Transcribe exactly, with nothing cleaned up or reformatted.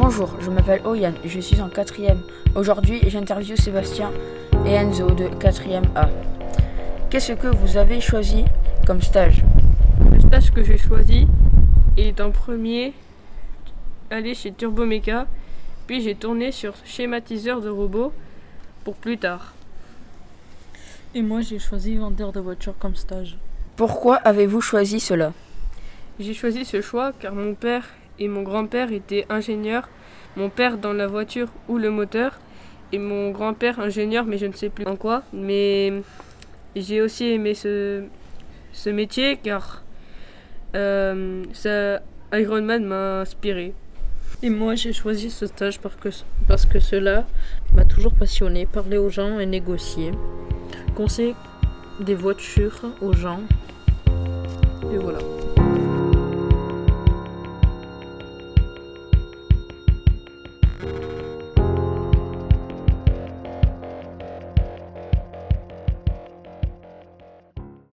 Bonjour, je m'appelle Oyan, je suis en quatrième. Aujourd'hui, j'interviewe Sébastien et Enzo de quatrième A. Qu'est-ce que vous avez choisi comme stage? Le stage que j'ai choisi est en premier aller chez Turboméca, puis j'ai tourné sur schématiseur de robots pour plus tard. Et moi j'ai choisi vendeur de voitures comme stage. Pourquoi avez-vous choisi cela? J'ai choisi ce choix car mon père et mon grand-père étaient ingénieurs, mon père dans la voiture ou le moteur, et mon grand-père ingénieur, mais je ne sais plus en quoi. Mais j'ai aussi aimé ce, ce métier car euh, ça, Iron Man m'a inspiré. Et moi j'ai choisi ce stage parce que, parce que cela m'a toujours passionné, parler aux gens et négocier, conseiller des voitures aux gens, et voilà.